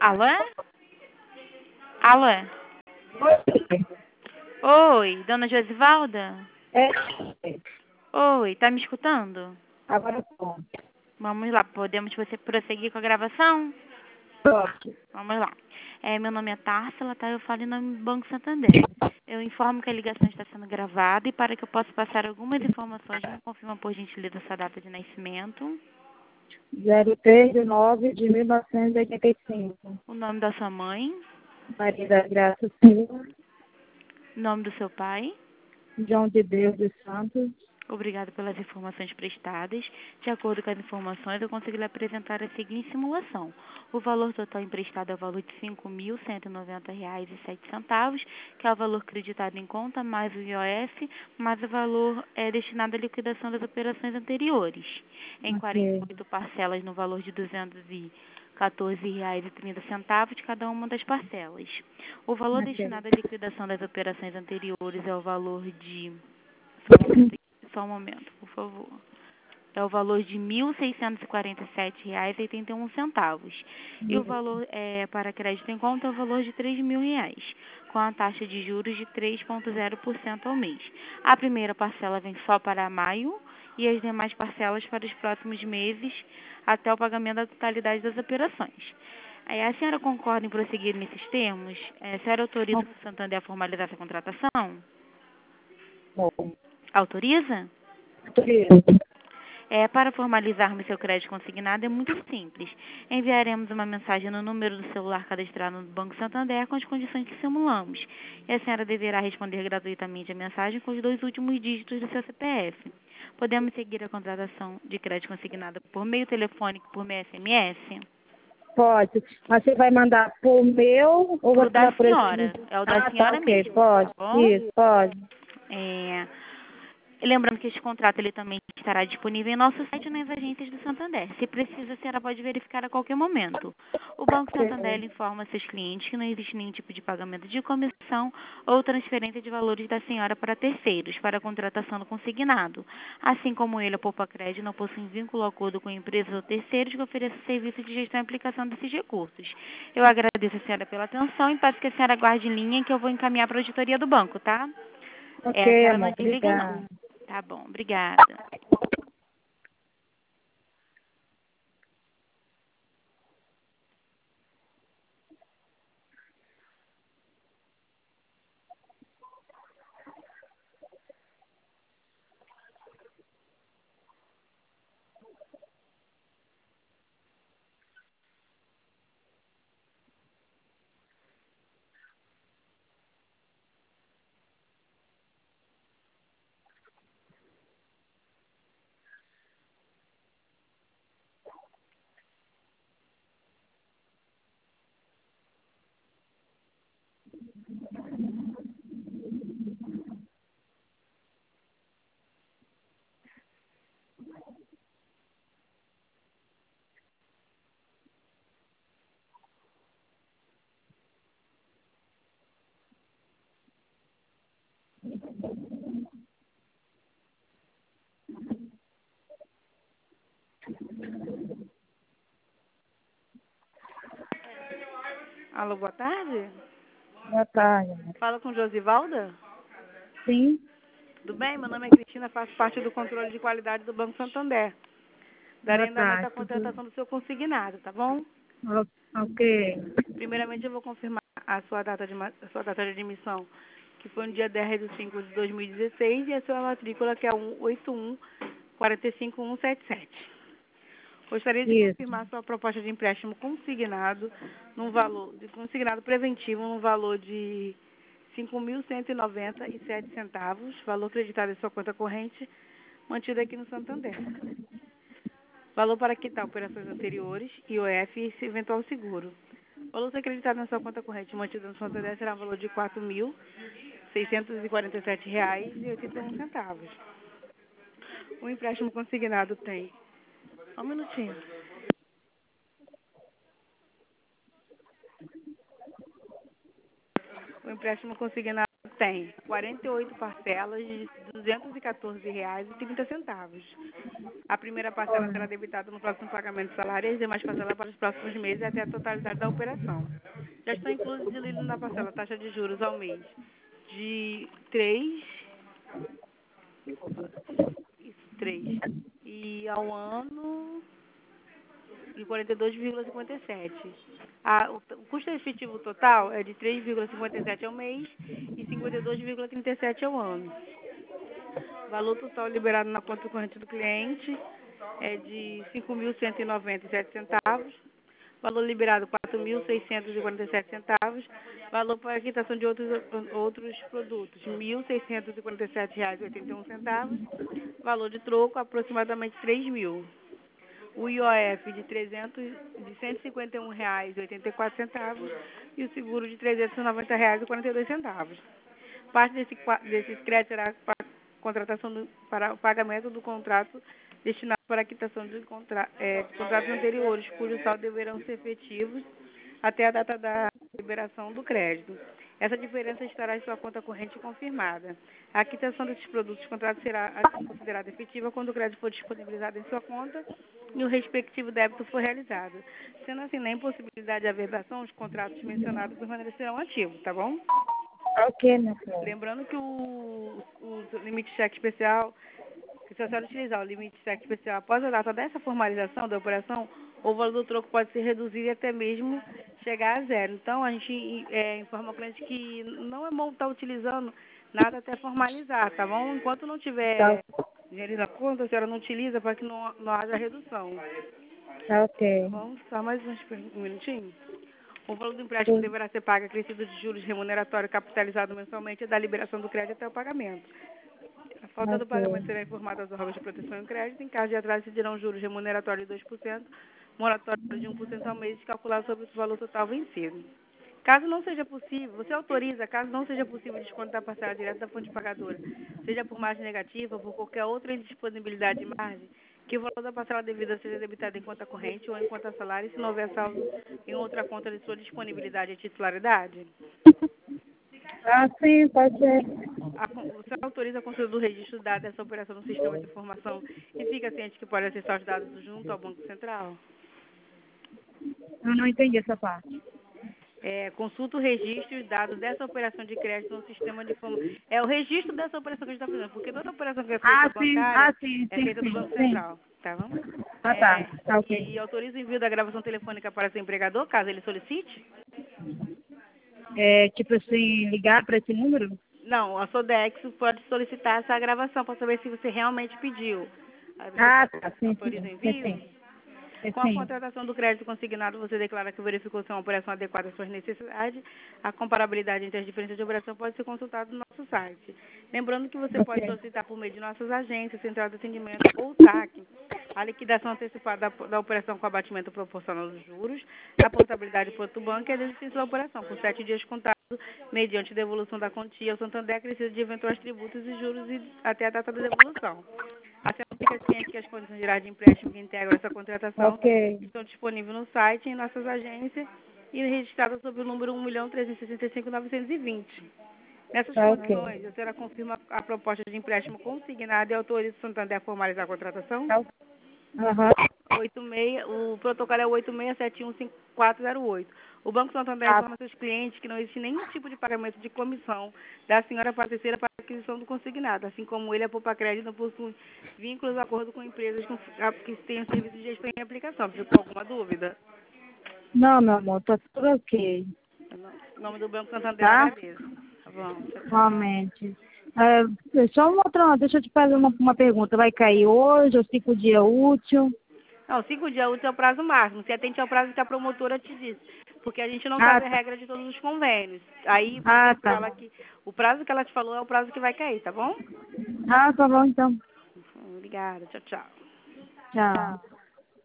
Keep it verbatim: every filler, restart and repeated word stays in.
Alô? Alô? Oi, dona Josivalda? É, Oi, tá me escutando? agora pronto. Vamos lá, podemos você prosseguir com a gravação? Pronto. Vamos lá. É, meu nome é Társila, tá? Eu falo em nome do Banco Santander. Eu informo que a ligação está sendo gravada e para que eu possa passar algumas informações, me confirma por gentileza sua data de nascimento, zero três de nove de mil novecentos e oitenta e cinco. o nome da sua mãe, Maria da Graça Silva, o nome do seu pai. João de Deus dos Santos. Obrigada pelas informações prestadas. De acordo com as informações, eu consegui lhe apresentar a seguinte simulação. O valor total emprestado é o valor de cinco mil cento e noventa reais e sete centavos, que é o valor creditado em conta, mais o I O F, mais o valor é destinado à liquidação das operações anteriores, em quarenta e Ok. oito parcelas no valor de duzentos e quatorze reais e trinta centavos cada uma das parcelas. O valor Ok. destinado à liquidação das operações anteriores é o valor de... Só um momento aqui, só um momento, por favor. É o valor de mil seiscentos e quarenta e sete reais e oitenta e um centavos. E o valor é, para crédito em conta é o valor de três mil reais, com a taxa de juros de três vírgula zero por cento ao mês. A primeira parcela vem só para maio e as demais parcelas para os próximos meses, até o pagamento da totalidade das operações. Aí, a senhora concorda em prosseguir nesses termos? É, a senhora autoriza o Santander a formalizar essa contratação? Bom. Autoriza? Autorizo. É, para formalizarmos seu crédito consignado é muito simples. Enviaremos uma mensagem no número do celular cadastrado no Banco Santander com as condições que simulamos. E a senhora deverá responder gratuitamente a mensagem com os dois últimos dígitos do seu C P F. Podemos seguir a contratação de crédito consignado por meio telefônico, por meio S M S? Pode. Mas você vai mandar por meu ou Pro você da vai por esse? senhora. É o da Ah, tá, senhora ok. mesmo, tá Pode. bom? Isso, pode. É, lembrando que este contrato ele também estará disponível em nosso site e nas agências do Santander. Se precisa, a senhora pode verificar a qualquer momento. O Banco Santander Ok. ele informa seus clientes que não existe nenhum tipo de pagamento de comissão ou transferência de valores da senhora para terceiros, para a contratação do consignado. Assim como ele, a Poupa Crédito, não possui vínculo ou acordo com empresas ou terceiros que ofereçam serviço de gestão e aplicação desses recursos. Eu agradeço a senhora pela atenção e peço que a senhora guarde em linha que eu vou encaminhar para a auditoria do banco, tá? É, a Ok, senhora não amor. desliga, não. Obrigada. Tá bom, obrigada. Alô, boa tarde. Boa tarde, amor. Fala com Josivalda? Sim. Tudo bem? Meu nome é Cristina, faço parte do controle de qualidade do Banco Santander. Boa Darei andamento à tarde. Tudo... contratação do seu consignado, tá bom? o- Ok. Primeiramente, eu vou confirmar a sua data de, ma- a sua data de admissão, que foi no dia dez de cinco de dois mil e dezesseis, e a sua matrícula, que é um oito um quatro cinco um sete sete. Gostaria de Isso. confirmar sua proposta de empréstimo consignado, num valor, de consignado preventivo, no valor de cinco mil cento e noventa e sete centavos, valor creditado em sua conta corrente, mantido aqui no Santander. Valor para quitar operações anteriores, I O F e esse eventual seguro. O valor acreditado na sua conta corrente mantido no Santander será um valor de quatro mil seiscentos e quarenta e sete reais e oitenta e um centavos. O empréstimo consignado tem... Só um minutinho. O empréstimo consignado Tem quarenta e oito parcelas de duzentos e quatorze reais e trinta centavos. A primeira parcela será debitada no próximo pagamento do salário e as demais parcelas para os próximos meses até a totalidade da operação. Já estão inclusos na parcela taxa de juros ao mês de três, isso, três, e ao ano de quarenta e dois vírgula cinquenta e sete. A, o, o custo efetivo total é de três vírgula cinquenta e sete ao mês e cinquenta e dois vírgula trinta e sete ao ano. Valor total liberado na conta corrente do cliente é de cinco mil cento e noventa e sete centavos. Valor liberado quatro mil seiscentos e quarenta e sete centavos. Valor para quitação de outros, outros produtos mil seiscentos e quarenta e sete reais e oitenta e um centavos. Valor de troco aproximadamente três mil. O I O F de, trezentos, de cento e cinquenta e um reais e oitenta e quatro centavos e o seguro de trezentos e noventa reais e quarenta e dois centavos. Parte desse, desses créditos será para contratação do, para o pagamento do contrato destinado para a quitação de, contra, é, de contratos anteriores, cujos saldos deverão ser efetivos até a data da liberação do crédito. Essa diferença estará em sua conta corrente confirmada. A quitação desses produtos de contrato será assim considerada efetiva quando o crédito for disponibilizado em sua conta e o respectivo débito for realizado. Sendo assim, na impossibilidade de averbação, os contratos mencionados permanecerão ativos, tá bom? Ok, meu senhor. Lembrando que o, o limite de cheque especial, que se a senhora utilizar o limite de cheque especial após a data dessa formalização da operação, o valor do troco pode ser reduzido e até mesmo chegar a zero. Então, a gente é, informa o cliente que não é bom estar utilizando nada até formalizar, tá bom? Enquanto não tiver Tá, dinheiro na conta, a senhora não utiliza para que não, não haja redução. tá ok. Vamos só mais um minutinho? O valor do empréstimo deverá ser pago acrescido de juros remuneratório capitalizado mensalmente da liberação do crédito até o pagamento. A falta do Ok. pagamento será informada aos órgãos de proteção e crédito. Em caso de atraso, incidirão juros remuneratórios de dois por cento, moratório de um por cento ao mês, calculado sobre o valor total vencido. Caso não seja possível, você autoriza, caso não seja possível descontar a parcela direta da fonte pagadora, seja por margem negativa ou por qualquer outra indisponibilidade de margem, que o valor da parcela devida seja debitado em conta corrente ou em conta salário, se não houver saldo em outra conta de sua disponibilidade e titularidade. Ah, sim, pode ser. A, você autoriza a construção do registro dado dessa operação no sistema de informação e fica ciente que pode acessar os dados junto ao Banco Central? Eu não entendi essa parte. É, consulta o registro e os dados dessa operação de crédito no sistema de informação. É o registro dessa operação que a gente está fazendo, porque toda operação que é feita Ah, sim, bancária ah, sim, é sim, feita do sim, Banco sim. Central, tá bom? Ah, tá, É, tá ok. e autoriza o envio da gravação telefônica para seu empregador, caso ele solicite? É, tipo assim, ligar para esse número? Não, a Sodex pode solicitar essa gravação para saber se você realmente pediu. Aí você Ah, tá, sim, autoriza o sim, sim, envio? sim. Sim, Com a sim. contratação do crédito consignado, você declara que verificou se é uma operação adequada às suas necessidades. A comparabilidade entre as diferenças de operação pode ser consultada no nosso site. Lembrando que você pode Ok, solicitar por meio de nossas agências, central de atendimento ou S A C, a liquidação antecipada da, da operação com abatimento proporcional dos juros, a portabilidade para outro banco e a desistência da operação, por sete dias contados, mediante devolução da quantia ao Santander, acrescido de eventuais tributos e juros e até a data da devolução. A senhora fica ciente que as condições gerais de empréstimo que integram essa contratação ok, estão disponíveis no site, em nossas agências e registradas sob o número um milhão trezentos e sessenta e cinco mil novecentos e vinte. Nessas tá ok. condições, a senhora confirma a proposta de empréstimo consignada e autoriza o Santander a formalizar a contratação? Tá, aham, oito seis, o protocolo é o oito seis sete um cinco quatro zero oito. O Banco Santander tá, informa seus clientes que não existe nenhum tipo de pagamento de comissão da senhora para a terceira para a aquisição do consignado, assim como ele, a Poupa Crédito, não possui vínculos de acordo com empresas com, que tenham serviço de gestão em aplicação. Ficou alguma dúvida? não, meu amor, tá tudo ok, Em nome do Banco Santander, eu tá? agradeço. Tá bom, tchau, tchau. Realmente. É, só uma outra, deixa eu te fazer uma, uma pergunta. Vai cair hoje ou cinco dias útil? Não, cinco dias úteis é o prazo máximo. Você atende ao prazo que a promotora te disse. Porque a gente não Ah, sabe a tá. regra de todos os convênios. Aí Ah, você tá. fala que o prazo que ela te falou é o prazo que vai cair, tá bom? Ah, tá bom então. Obrigada, tchau, tchau. Tchau.